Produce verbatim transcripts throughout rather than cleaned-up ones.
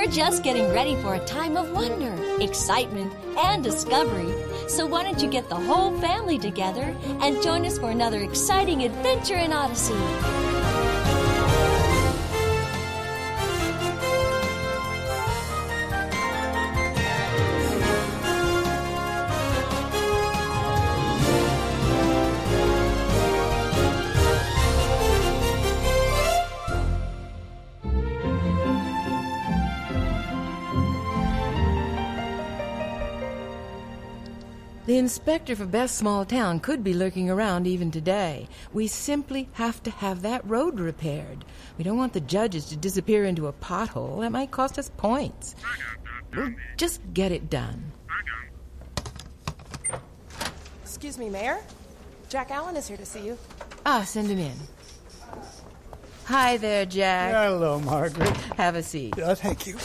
just getting ready for a time of wonder, excitement, and discovery. So why don't you get the whole family together and join us for another exciting adventure in Odyssey? The inspector for Best Small Town could be lurking around even today. We simply have to have that road repaired. We don't want the judges to disappear into a pothole. That might cost us points. We'll just get it done. Excuse me, Mayor. Jack Allen is here to see you. Ah, send him in. Hi there, Jack. Hello, Margaret. Have a seat. Uh, thank you.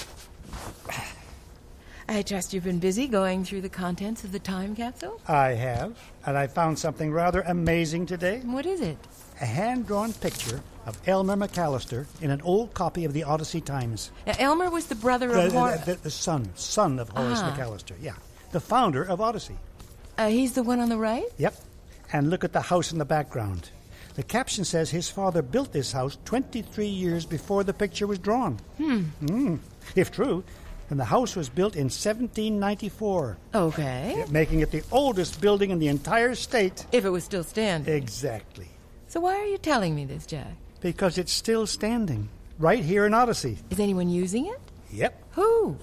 I trust you've been busy going through the contents of the time capsule? I have, and I found something rather amazing today. What is it? A hand-drawn picture of Elmer McAllister in an old copy of the Odyssey Times. Uh, Elmer was the brother The, of Horace. the, the, the son, son of Horace Ah. McAllister, yeah. The founder of Odyssey. Uh, he's the one on the right? Yep. And look at the house in the background. The caption says his father built this house twenty-three years before the picture was drawn. Hmm. Mm. If true, then the house was built in seventeen ninety-four. Okay. Making it the oldest building in the entire state. If it was still standing. Exactly. So why are you telling me this, Jack? Because it's still standing. Right here in Odyssey. Is anyone using it? Yep. Who?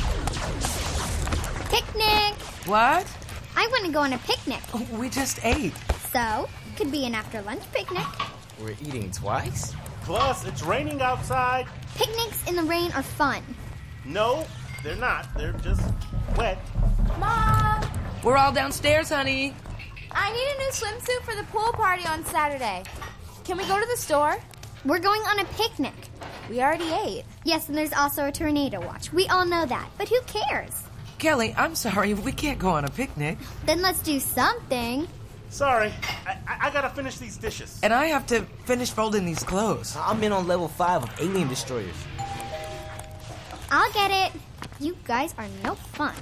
Picnic! What? I want to go on a picnic. Oh, we just ate. So, could be an after-lunch picnic. We're eating twice? Plus, it's raining outside. Picnics in the rain are fun. No, they're not. They're just wet. Mom! We're all downstairs, honey. I need a new swimsuit for the pool party on Saturday. Can we go to the store? We're going on a picnic. We already ate. Yes, and there's also a tornado watch. We all know that. But who cares? Kelly, I'm sorry. We can't go on a picnic. Then let's do something. Sorry, I, I, I gotta finish these dishes. And I have to finish folding these clothes. I'm in on level five of Alien Destroyers. I'll get it. You guys are no fun.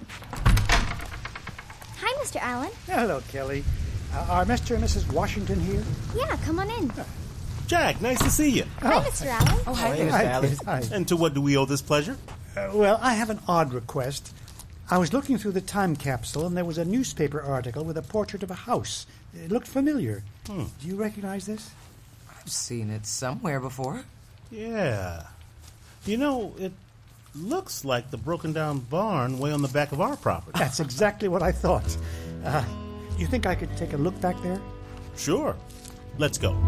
Hi, Mister Allen. Hello, Kelly. Uh, are Mister and Missus Washington here? Yeah, come on in. Jack, nice to see you. Hi, Mister Allen. Oh, hi Hey, there. Mister Hi, Allen. kid. Hi. And to what do we owe this pleasure? Uh, well, I have an odd request. I was looking through the time capsule, and there was a newspaper article with a portrait of a house. It looked familiar. Hmm. Do you recognize this? I've seen it somewhere before. Yeah. You know, it looks like the broken down barn way on the back of our property. That's exactly what I thought. Uh, you think I could take a look back there? Sure. Let's go.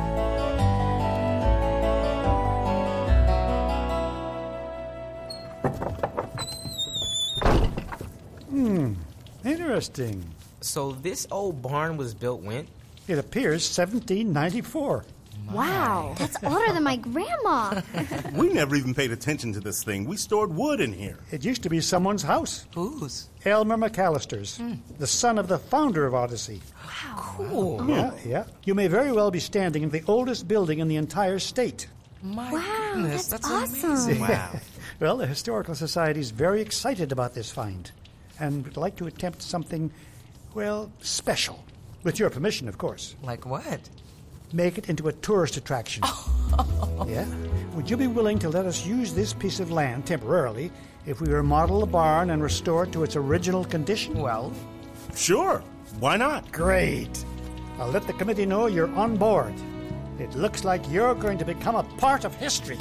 Hmm. Interesting. So this old barn was built when? It appears seventeen ninety-four. Wow, that's older than my grandma. We never even paid attention to this thing. We stored wood in here. It used to be someone's house. Whose? Elmer McAllister's, the son of the founder of Odyssey. Cool. Yeah, yeah. You may very well be standing in the oldest building in the entire state. My Wow, goodness, that's that's, awesome. amazing. Wow. Well, the Historical Society is very excited about this find and would like to attempt something, well, special. With your permission, of course. Like what? Make it into a tourist attraction. Yeah? Would you be willing to let us use this piece of land temporarily if we remodel the barn and restore it to its original condition? Well, Sure. Why not? Great. I'll let the committee know you're on board. It looks like you're going to become a part of history.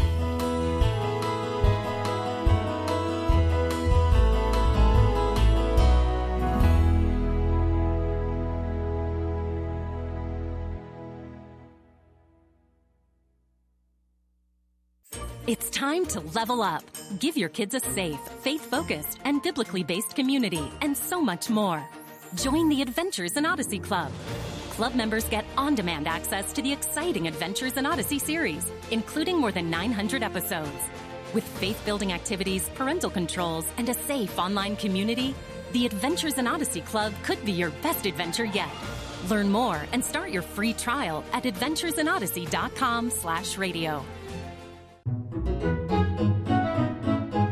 It's time to level up. Give your kids a safe, faith-focused, and biblically based community, and so much more. Join the Adventures in Odyssey Club. Club members get on-demand access to the exciting Adventures in Odyssey series, including more than nine hundred episodes. With faith-building activities, parental controls, and a safe online community, the Adventures in Odyssey Club could be your best adventure yet. Learn more and start your free trial at adventuresinodyssey.com slash radio.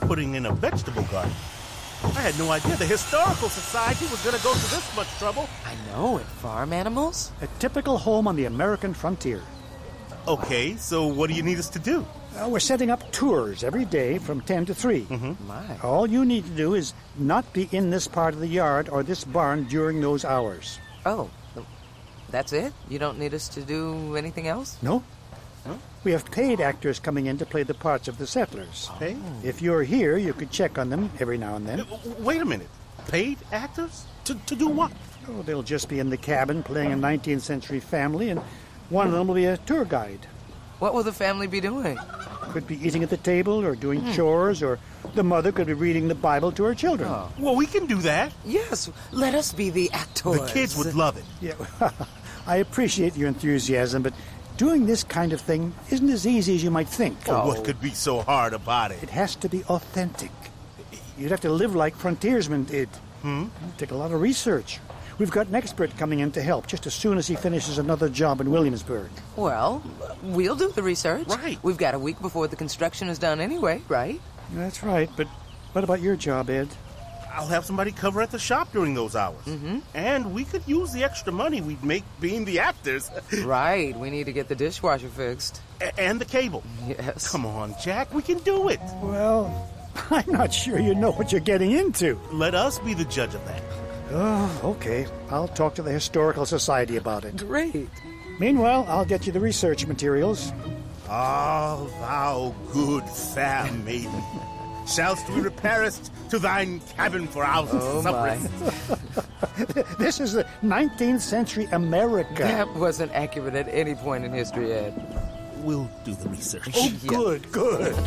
putting in a vegetable garden. I had no idea the Historical Society was going to go to this much trouble. I know it. Farm animals? A typical home on the American frontier. Okay, so what do you need us to do? Uh, we're setting up tours every day from ten to three. Mm-hmm. My. All you need to do is not be in this part of the yard or this barn during those hours. Oh, that's it? You don't need us to do anything else? No? No? We have paid actors coming in to play the parts of the settlers. Hey? If you're here, you could check on them every now and then. Uh, Wait a minute. Paid actors? To, to do what? Oh, they'll just be in the cabin playing a nineteenth century family, and one of them will be a tour guide. What will the family be doing? Could be eating at the table or doing hmm. chores, or the mother could be reading the Bible to her children. Oh. Well, we can do that. Yes, let us be the actors. The kids would love it. Yeah, I appreciate your enthusiasm, but doing this kind of thing isn't as easy as you might think. Oh, what could be so hard about it? It has to be authentic. You'd have to live like frontiersmen did. Hmm? It'd take a lot of research. We've got an expert coming in to help just as soon as he finishes another job in Williamsburg. Well, we'll do the research. Right. We've got a week before the construction is done anyway, right? That's right, but what about your job, Ed? I'll have somebody cover at the shop during those hours. Mm-hmm. And we could use the extra money we'd make being the actors. Right. We need to get the dishwasher fixed. A- and the cable. Yes. Come on, Jack. We can do it. Well, I'm not sure you know what you're getting into. Let us be the judge of that. Oh, okay. I'll talk to the Historical Society about it. Great. Meanwhile, I'll get you the research materials. Ah, thou good fair maiden. Shallst we repairest to thine cabin for our oh suppers? This is the nineteenth century America. That wasn't accurate at any point in history, Ed. We'll do the research. Oh, good, good.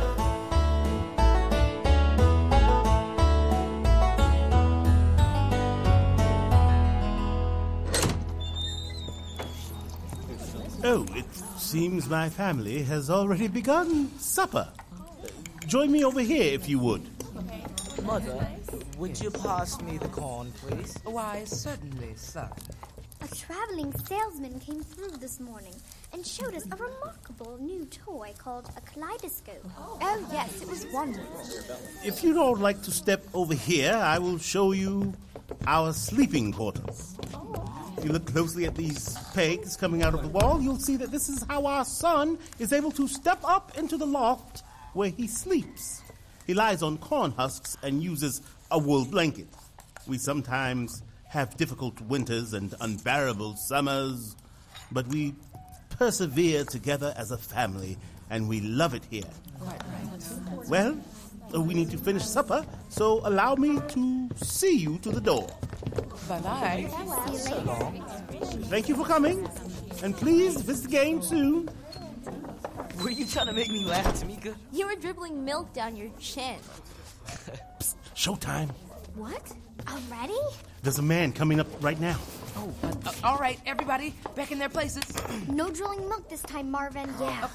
Oh, it seems my family has already begun supper. Join me over here, if you would. Mother, would you pass me the corn, please? Why, certainly, son. A traveling salesman came through this morning and showed us a remarkable new toy called a kaleidoscope. Oh, yes, it was wonderful. If you'd all like to step over here, I will show you our sleeping quarters. If you look closely at these pegs coming out of the wall, you'll see that this is how our son is able to step up into the loft where he sleeps. He lies on corn husks and uses a wool blanket. We sometimes have difficult winters and unbearable summers, but we persevere together as a family, and we love it here. Quite right. Well, we need to finish supper, so allow me to see you to the door. Bye-bye. See you later. Thank you for coming, and please visit the game soon. Were you trying to make me laugh, Tamika? You were dribbling milk down your chin. Psst, showtime. What? Already? There's a man coming up right now. Oh, uh, uh, all right, everybody, back in their places. No drilling milk this time, Marvin. Yeah.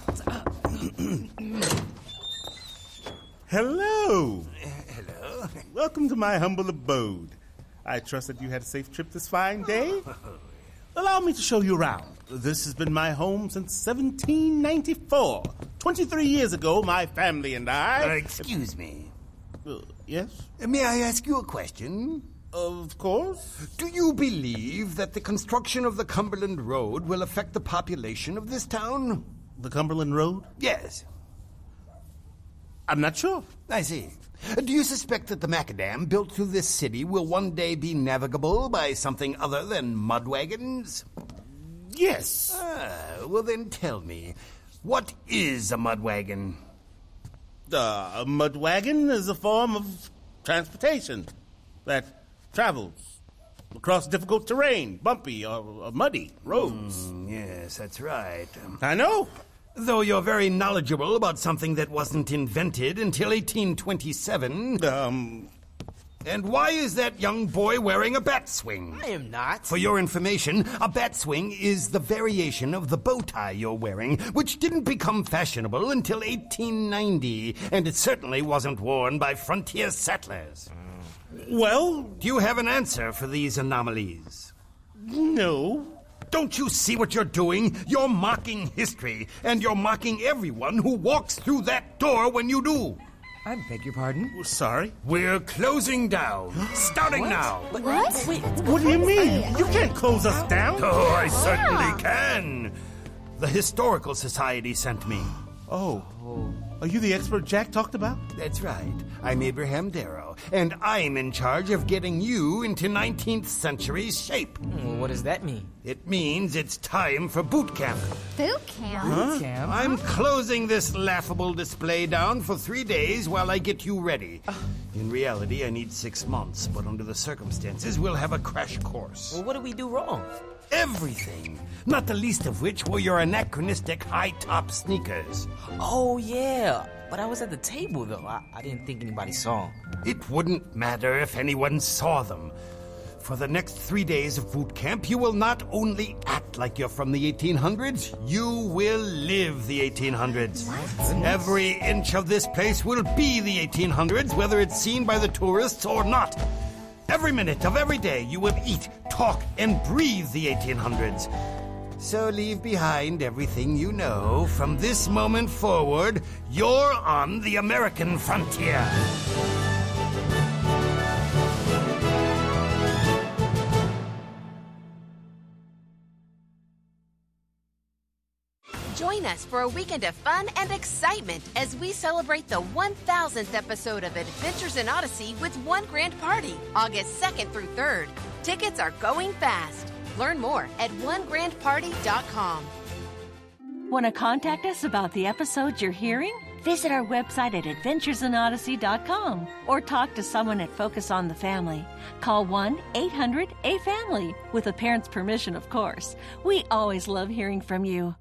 Hello. Hello. Welcome to my humble abode. I trust that you had a safe trip this fine day. Allow me to show you around. This has been my home since seventeen ninety-four. twenty-three years ago, my family and I... Uh, excuse me. Uh, yes? May I ask you a question? Of course. Do you believe that the construction of the Cumberland Road will affect the population of this town? The Cumberland Road? Yes. I'm not sure. I see. Do you suspect that the macadam built through this city will one day be navigable by something other than mud wagons? Yes. Ah, well then tell me, what is a mud wagon? Uh, a mud wagon is a form of transportation that travels across difficult terrain, bumpy or, or muddy roads. Mm, yes, that's right. I know. Though you're very knowledgeable about something that wasn't invented until eighteen twenty-seven. Um... And why is that young boy wearing a bat swing? I am not. For your information, a bat swing is the variation of the bow tie you're wearing, which didn't become fashionable until eighteen ninety, and it certainly wasn't worn by frontier settlers. Well... Do you have an answer for these anomalies? No. Don't you see what you're doing? You're mocking history, and you're mocking everyone who walks through that door when you do. I beg your pardon? Well, sorry. We're closing down. Starting What? now. What? Wait, What do you mean? You can't close us down. Oh, I certainly can. The Historical Society sent me. Oh. Are you the expert Jack talked about? That's right. I'm Abraham Darrow, and I'm in charge of getting you into nineteenth century shape. Well, what does that mean? It means it's time for boot camp. Boot camp? Huh? Camp? I'm closing this laughable display down for three days while I get you ready. In reality, I need six months, but under the circumstances, we'll have a crash course. Well, what did we do wrong? Everything. Not the least of which were your anachronistic high-top sneakers. Oh, yeah. But I was at the table, though. I, I didn't think anybody saw them. It wouldn't matter if anyone saw them. For the next three days of boot camp, you will not only act like you're from the eighteen hundreds, you will live the eighteen hundreds. What? Every inch of this place will be the eighteen hundreds, whether it's seen by the tourists or not. Every minute of every day, you will eat, talk, and breathe the eighteen hundreds. So leave behind everything you know. From this moment forward, you're on the American frontier. Join us for a weekend of fun and excitement as we celebrate the one thousandth episode of Adventures in Odyssey with One Grand Party, August second through third. Tickets are going fast. Learn more at one grand party dot com. Want to contact us about the episodes you're hearing? Visit our website at adventures in odyssey dot com or talk to someone at Focus on the Family. Call one eight hundred A family, with a parent's permission, of course. We always love hearing from you.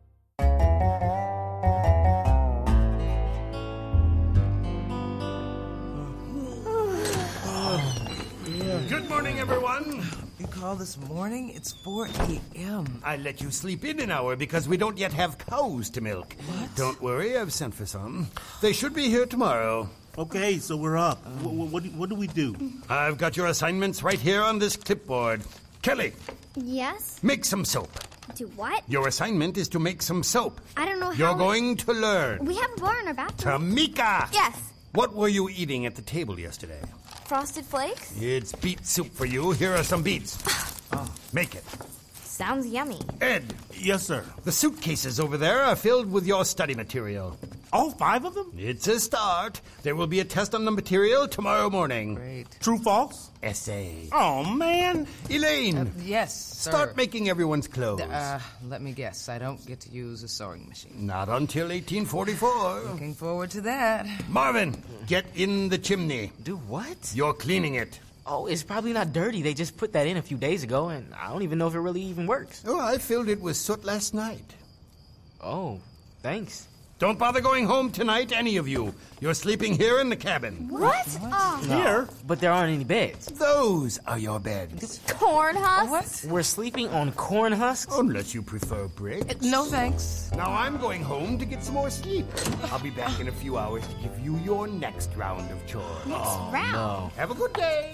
Good morning, everyone. You call this morning? It's four a.m. I let you sleep in an hour because we don't yet have cows to milk. What? Don't worry, I've sent for some. They should be here tomorrow. Okay, so we're up. Um, what, what, what do we do? I've got your assignments right here on this clipboard. Kelly, Yes? make some soap. Do what? Your assignment is to make some soap. I don't know how... You're going to learn. We have a bar in our bathroom. Tamika! Yes. What were you eating at the table yesterday? Frosted Flakes? It's beet soup for you. Here are some beets. Oh, make it. Sounds yummy. Ed. Yes, sir. The suitcases over there are filled with your study material. All five of them? It's a start. There will be a test on the material tomorrow morning. Great. True, false? Essay. Oh, man. Elaine. Uh, yes, sir. Start making everyone's clothes. Uh, let me guess. I don't get to use a sewing machine. Not until eighteen forty-four. Looking forward to that. Marvin, get in the chimney. Do what? You're cleaning it. Oh, it's probably not dirty. They just put that in a few days ago, and I don't even know if it really even works. Oh, I filled it with soot last night. Oh, thanks. Don't bother going home tonight, any of you. You're sleeping here in the cabin. What? Oh. No, Here? but there aren't any beds. Those are your beds. Corn husks? We're sleeping on corn husks? Unless you prefer bricks. No thanks. Now I'm going home to get some more sleep. I'll be back in a few hours to give you your next round of chores. Next Oh, round? no. Have a good day.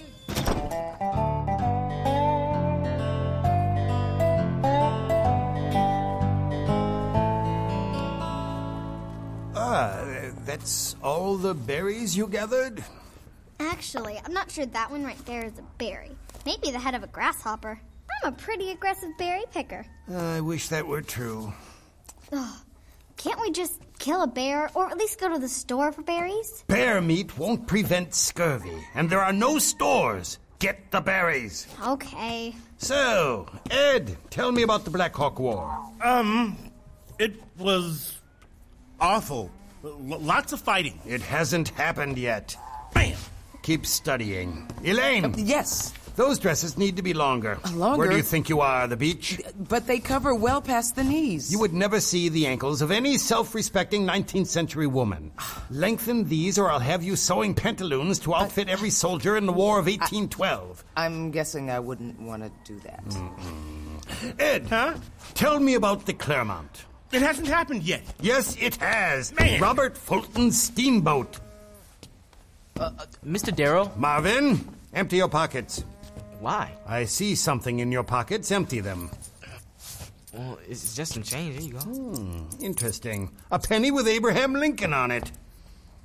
Ah, that's all the berries you gathered? Actually, I'm not sure that one right there is a berry. Maybe the head of a grasshopper. I'm a pretty aggressive berry picker. I wish that were true. Ugh. Can't we just kill a bear, or at least go to the store for berries? Bear meat won't prevent scurvy, and there are no stores. Get the berries. Okay. So, Ed, tell me about the Black Hawk War. Um, it was awful. L- lots of fighting. It hasn't happened yet. Bam! Keep studying. Elaine! Uh, yes. Those dresses need to be longer. Longer? Where do you think you are, the beach? But they cover well past the knees. You would never see the ankles of any self-respecting nineteenth century woman. Lengthen these or I'll have you sewing pantaloons to outfit every soldier in the War of eighteen twelve. I'm guessing I wouldn't want to do that. Mm-mm. Ed, Huh? tell me about the Clermont. It hasn't happened yet. Yes, it has. Man. Robert Fulton's steamboat. Uh, uh, Mister Darrow? Marvin, empty your pockets. Why? I see something in your pockets. Empty them. Well, it's just some change. There you go. Hmm, interesting. A penny with Abraham Lincoln on it.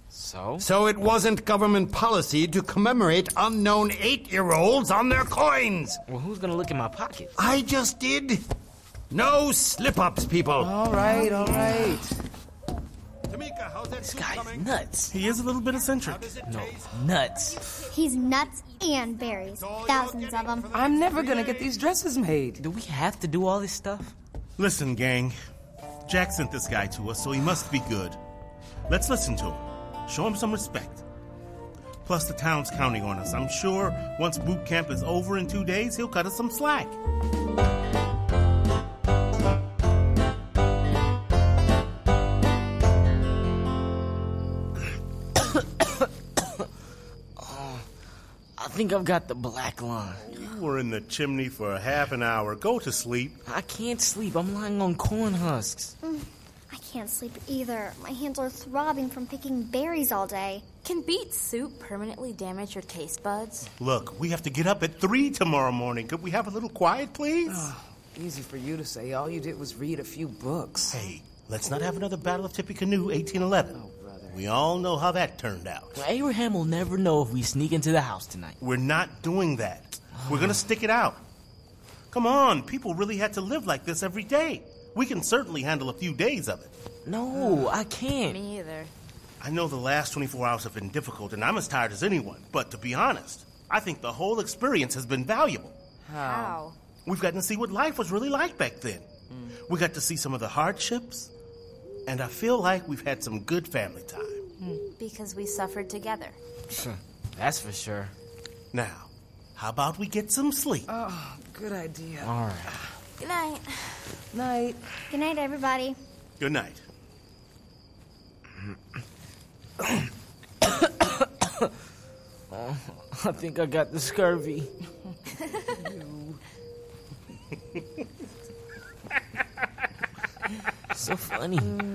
So? So it wasn't government policy to commemorate unknown eight-year-olds on their coins. Well, who's gonna look in my pockets? I just did. No slip-ups, people. All right, all right. Tamika, how's that This soup guy's coming? nuts. He is a little bit eccentric. No, nuts. He's nuts and berries. Thousands of them. I'm never gonna get these dresses made. Do we have to do all this stuff? Listen, gang. Jack sent this guy to us, so he must be good. Let's listen to him. Show him some respect. Plus, the town's counting on us. I'm sure once boot camp is over in two days, he'll cut us some slack. I think I've got the black lung. You were in the chimney for a half an hour. Go to sleep. I can't sleep. I'm lying on corn husks. Mm, I can't sleep either. My hands are throbbing from picking berries all day. Can beet soup permanently damage your taste buds? Look, we have to get up at three tomorrow morning. Could we have a little quiet, please? Oh, easy for you to say. All you did was read a few books. Hey, let's not have another Battle of Tippecanoe eighteen eleven. Oh, brother. We all know how that turned out. Well, Abraham will never know if we sneak into the house tonight. We're not doing that. We're going to stick it out. Come on, people really had to live like this every day. We can certainly handle a few days of it. No, I can't. Me either. I know the last twenty-four hours have been difficult, and I'm as tired as anyone. But to be honest, I think the whole experience has been valuable. How? We've gotten to see what life was really like back then. Mm. We got to see some of the hardships, and I feel like we've had some good family time. Mm. Because we suffered together. That's for sure. Now, how about we get some sleep? Oh, good idea. All right. Good night. Night. Good night, everybody. Good night. Oh, I think I got the scurvy. So funny.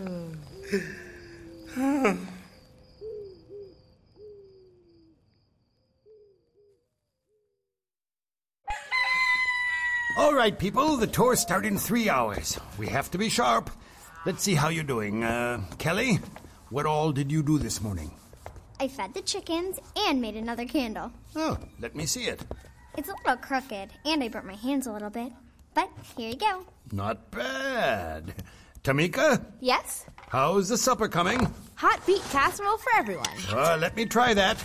All right, people, the tour starts in three hours. We have to be sharp. Let's see how you're doing. Uh, Kelly, what all did you do this morning? I fed the chickens and made another candle. Oh, let me see it. It's a little crooked, and I burnt my hands a little bit. But here you go. Not bad. Tamika, Yes? how's the supper coming? Hot beet casserole for everyone. Uh, let me try that.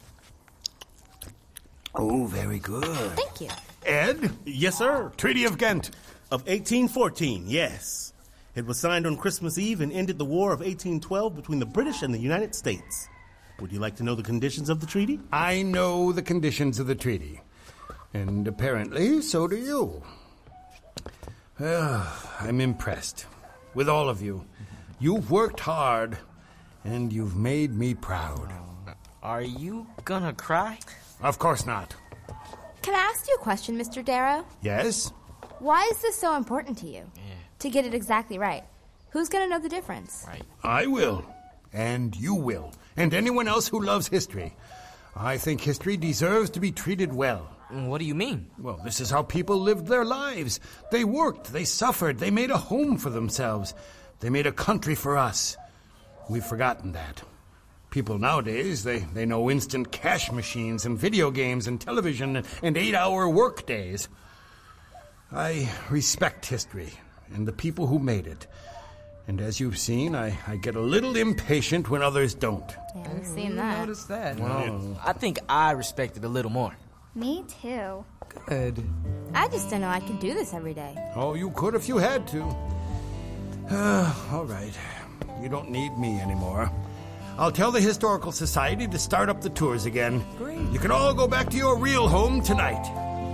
Oh, very good. Thank you. Ed? Yes, sir. Treaty of Ghent. Of eighteen fourteen, yes. It was signed on Christmas Eve and ended the War of eighteen twelve between the British and the United States. Would you like to know the conditions of the treaty? I know the conditions of the treaty. And apparently, so do you. Uh, I'm impressed with all of you. You've worked hard, and you've made me proud. Are you gonna cry? Of course not. Can I ask you a question, Mister Darrow? Yes? Why is this so important to you? Yeah. To get it exactly right. Who's going to know the difference? Right. I will. And you will. And anyone else who loves history. I think history deserves to be treated well. What do you mean? Well, this is how people lived their lives. They worked, they suffered, they made a home for themselves. They made a country for us. We've forgotten that. People nowadays, they, they know instant cash machines and video games and television and eight-hour work days. I respect history and the people who made it. And as you've seen, I, I get a little impatient when others don't. Yeah, I've seen that. Notice that. Well, I think I respect it a little more. Me too. Good. I just don't know I can do this every day. Oh, you could if you had to. Uh, all right. You don't need me anymore. I'll tell the Historical Society to start up the tours again. Great. You can all go back to your real home tonight.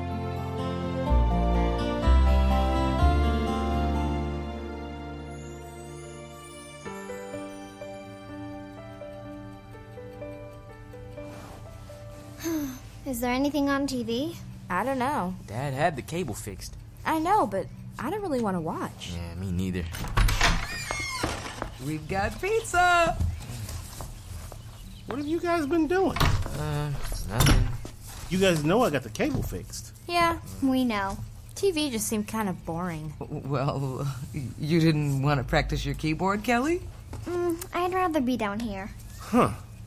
Is there anything on T V? I don't know. Dad had the cable fixed. I know, but I don't really want to watch. Yeah, me neither. We've got pizza. What have you guys been doing? Uh, nothing. You guys know I got the cable fixed. Yeah, We know. T V just seemed kind of boring. Well, you didn't want to practice your keyboard, Kelly? Mm, I'd rather be down here. Huh.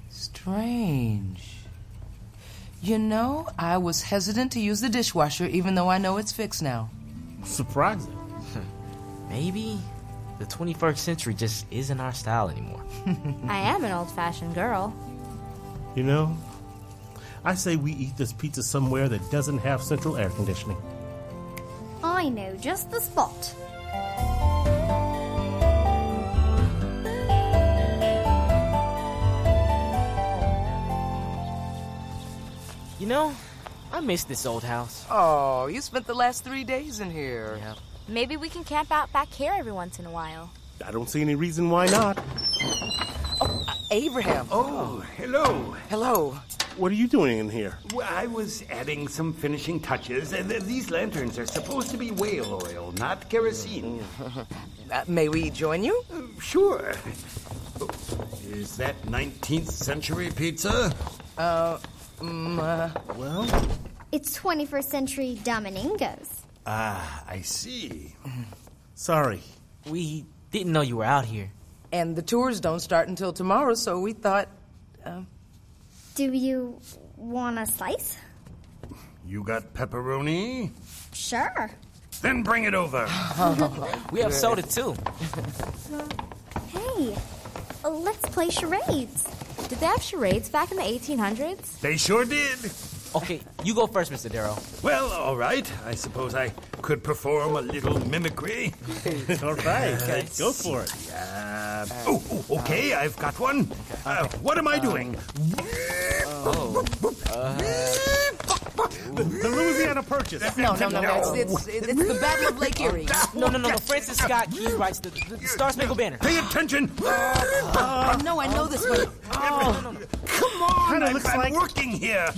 Strange. You know, I was hesitant to use the dishwasher, even though I know it's fixed now. Surprising. Maybe the twenty-first century just isn't our style anymore. I am an old-fashioned girl. You know, I say we eat this pizza somewhere that doesn't have central air conditioning. I know just the spot. You know, I miss this old house. Oh, you spent the last three days in here. Yeah. Maybe we can camp out back here every once in a while. I don't see any reason why not. Oh, uh, Abraham. Oh, hello. Hello. What are you doing in here? Well, I was adding some finishing touches, and th- these lanterns are supposed to be whale oil, not kerosene. uh, may we join you? Uh, sure. Oh, is that nineteenth century pizza? Uh, um, uh, well... It's twenty-first century Dominingos. Ah, I see. Sorry. We didn't know you were out here. And the tours don't start until tomorrow, so we thought... Uh... Do you want a slice? You got pepperoni? Sure. Then bring it over. We have soda, too. Hey, let's play charades. Did they have charades back in the eighteen hundreds? They sure did. Okay, you go first, Mister Darrow. Well, all right. I suppose I could perform a little mimicry. All right, okay. Go for it. Uh, oh, oh, okay, I've got one. Uh, what am I doing? Oh. Uh, the, the Louisiana Purchase. No, no, no, no. It's, it's, it's the Battle of Lake Erie. No, no, no, no. Francis Scott Key writes the, the, the Star Spangled Banner. Pay attention. Uh, I know, I know this one. Oh, no, no, no. Come on, Kinda I'm, looks I'm like... working here.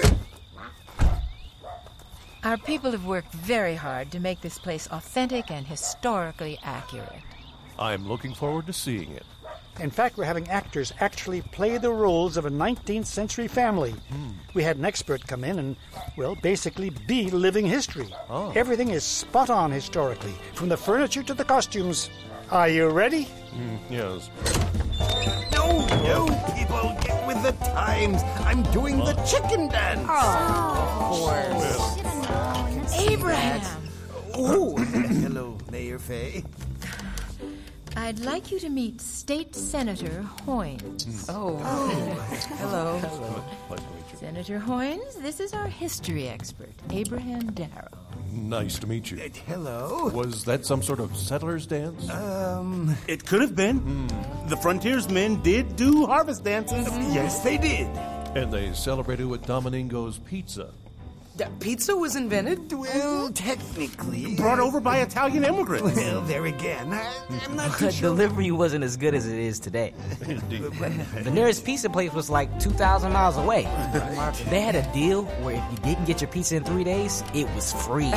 Our people have worked very hard to make this place authentic and historically accurate. I'm looking forward to seeing it. In fact, we're having actors actually play the roles of a nineteenth century family. Hmm. We had an expert come in and, well, basically be living history. Oh. Everything is spot on historically, from the furniture to the costumes. Are you ready? Mm, yes. No, no, people, get with the times. I'm doing the chicken dance. Oh, of course. Well, Abraham. Oh, hello, Mayor Fay. I'd like you to meet State Senator Hoynes. Oh, oh. Hello. Hello. Nice to meet you. Senator Hoynes, this is our history expert, Abraham Darrow. Nice to meet you. Uh, hello. Was that some sort of settler's dance? Um, it could have been. Mm. The frontiersmen did do harvest dances. Uh, yes, they did. And they celebrated with Dominingos pizza. The pizza was invented? Well, technically. Brought over by Italian immigrants. Well, there again. I, I'm not too The sure. delivery wasn't as good as it is today. Indeed. The nearest pizza place was like two thousand miles away. They had a deal where if you didn't get your pizza in three days, it was free.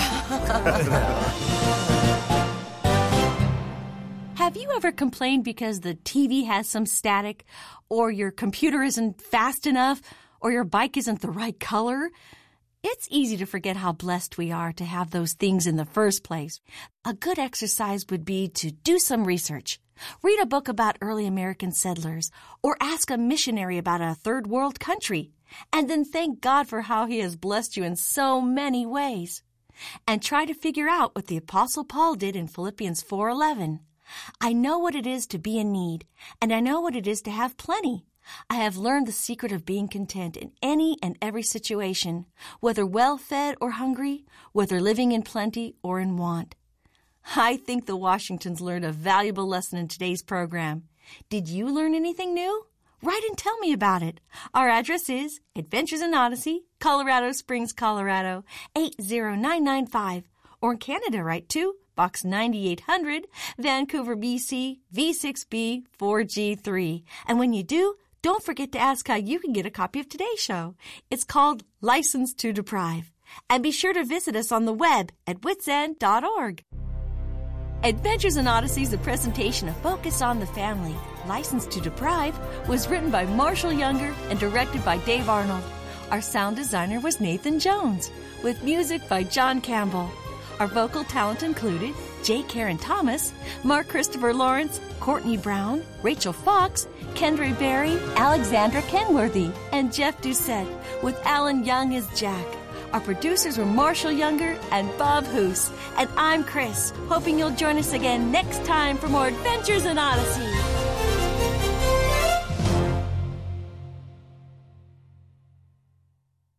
Have you ever complained because the T V has some static, or your computer isn't fast enough, or your bike isn't the right color? It's easy to forget how blessed we are to have those things in the first place. A good exercise would be to do some research. Read a book about early American settlers, or ask a missionary about a third world country, and then thank God for how He has blessed you in so many ways. And try to figure out what the Apostle Paul did in Philippians four eleven. I know what it is to be in need, and I know what it is to have plenty. I have learned the secret of being content in any and every situation, whether well-fed or hungry, whether living in plenty or in want. I think the Washingtons learned a valuable lesson in today's program. Did you learn anything new? Write and tell me about it. Our address is Adventures in Odyssey, Colorado Springs, Colorado, eight zero nine nine five. Or in Canada, write to Box ninety-eight hundred, Vancouver, B C, V six B four G three. And when you do, don't forget to ask how you can get a copy of today's show. It's called License to Deprive. And be sure to visit us on the web at wits end dot org. Adventures in Odyssey is a presentation of Focus on the Family. License to Deprive was written by Marshall Younger and directed by Dave Arnold. Our sound designer was Nathan Jones, with music by John Campbell. Our vocal talent included J. Karen Thomas, Mark Christopher Lawrence, Courtney Brown, Rachel Fox, Kendra Berry, Alexandra Kenworthy, and Jeff Doucette, with Alan Young as Jack. Our producers were Marshall Younger and Bob Hoos. And I'm Chris, hoping you'll join us again next time for more Adventures in Odyssey.